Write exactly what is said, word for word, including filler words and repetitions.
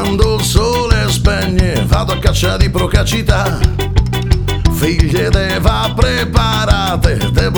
Quando il sole spegne vado a caccia di procacità, figlie deva preparate,